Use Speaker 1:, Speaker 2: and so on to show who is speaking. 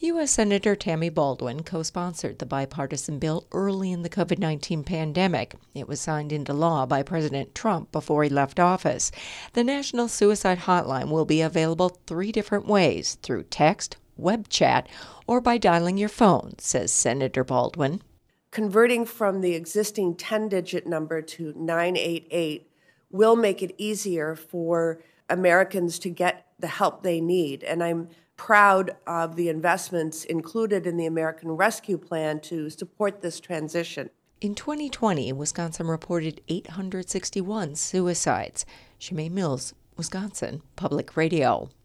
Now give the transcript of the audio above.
Speaker 1: U.S. Senator Tammy Baldwin co-sponsored the bipartisan bill early in the COVID-19 pandemic. It was signed into law by President Trump before he left office. The National Suicide Hotline will be available 3 different ways: through text, web chat, or by dialing your phone, says Senator Baldwin.
Speaker 2: Converting from the existing 10-digit number to 988 will make it easier for Americans to get the help they need. And I'm proud of the investments included in the American Rescue Plan to support this transition.
Speaker 1: In 2020, Wisconsin reported 861 suicides. Shemay Mills, Wisconsin Public Radio.